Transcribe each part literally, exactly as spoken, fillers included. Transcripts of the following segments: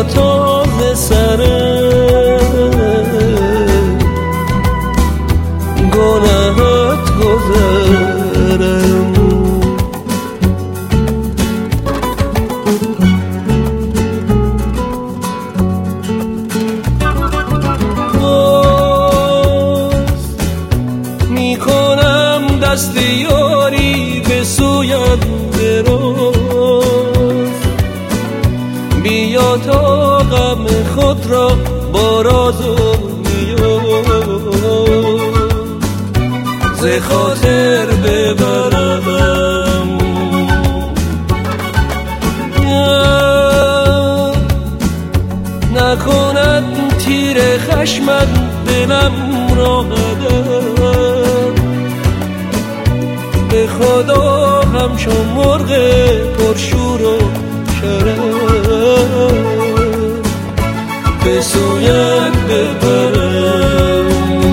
تازه سره گناهت گذرم. باز میکنم دست یاری به سویت دراز، بیا تا غم خود را با راز و نیاز ز خاطر ببرم. نکند تیر خشمت دلم را قدم، به خدا همچون مرغ پرشور و شرم به سویت ببرم.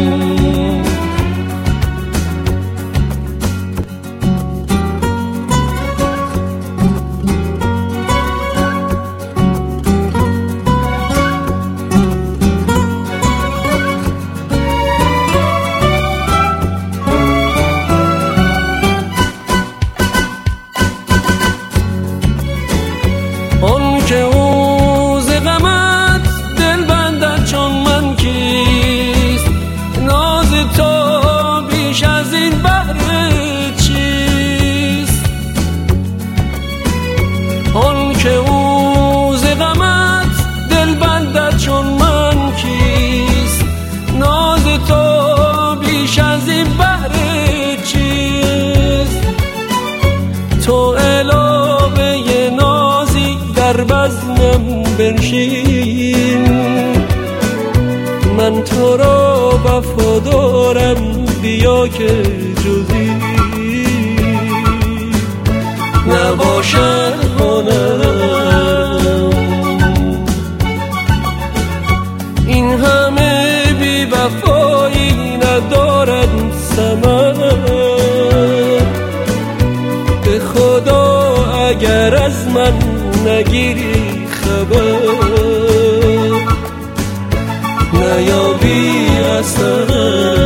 آن که او ز غمت دل بندد چون من کیست، ناز تو بیش از این بهر چیست. آن که او ز غمت دل بندد چون من کیست، ناز تو بیش از این بهر چیست. تو علاوه نازی در بزمم بنشین، من تو را وفادارم بیا که جزی نباشد هنرم. این همه بی وفایی ندارد ثمر، به خدا اگر از من نگیری خبر نیابی اثر.